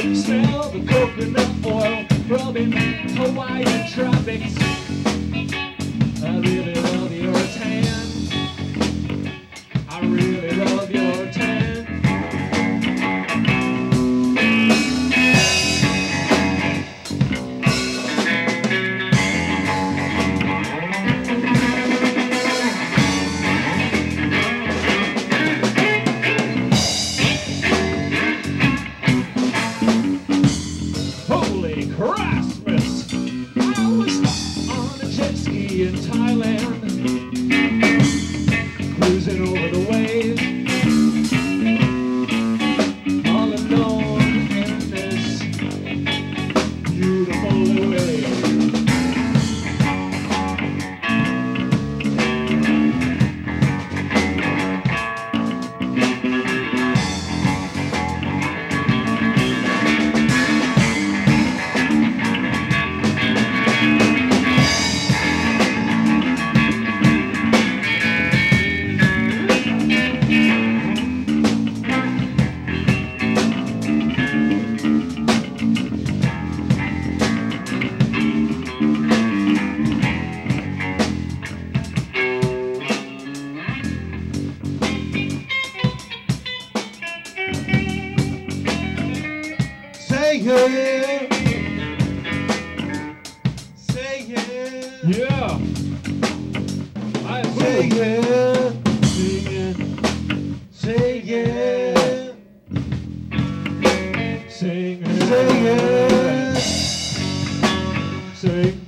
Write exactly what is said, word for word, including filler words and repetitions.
Smell the coconut oil rubbing Hawaiian tropics. I really love your tan. I really love your tan. Holy Christmas! I was on a jet ski in Thailand, cruising over the waves, all alone in this beautiful wave. Say yeah, say yeah, Yeah! I say approve. yeah, say yeah, Sing, say yeah. sing.